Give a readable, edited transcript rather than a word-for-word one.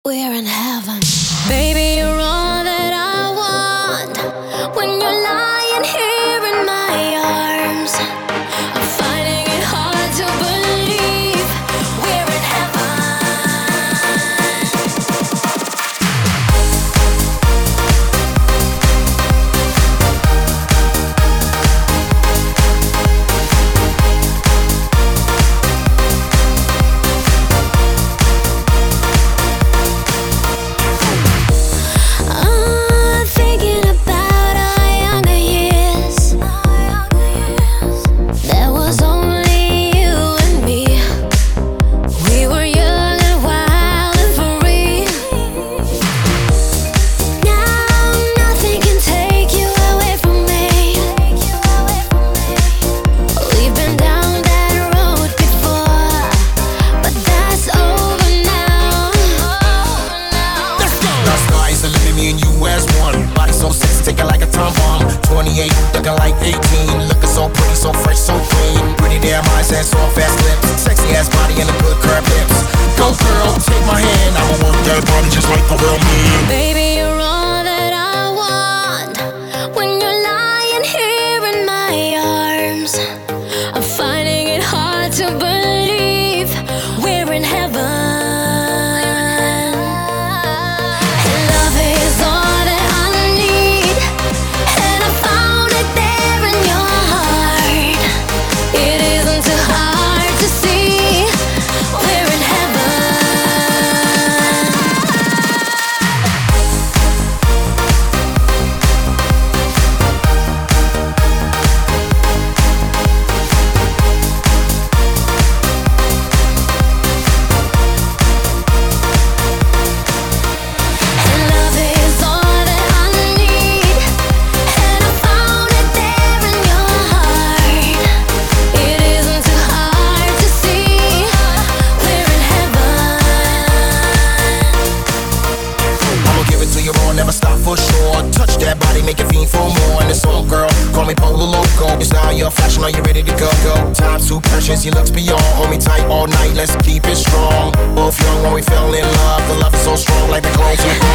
We're in heaven. Baby, you're all that I want. When you're lying here in my arms, I'm finding it hard to believe we're in Taking like a time bomb. 28, looking like 18. Looking so pretty, so fresh, so clean. Pretty damn eyes and soft ass lips. Sexy ass body and the good curved hips. Go girl, take my hand. I'ma work that body just like a real man. Baby, you're all that I want. When you're lying here in my arms, I'm finding it hard to believe we're in heaven. Never stop for sure. Touch that body, make it fiend for more. And it's all, girl, call me Polo Loco. It's now your fashion, are you ready to go? Time too precious, your looks beyond. Hold me tight all night, let's keep it strong. Both young when we fell in love. The love is so strong, like the clothes we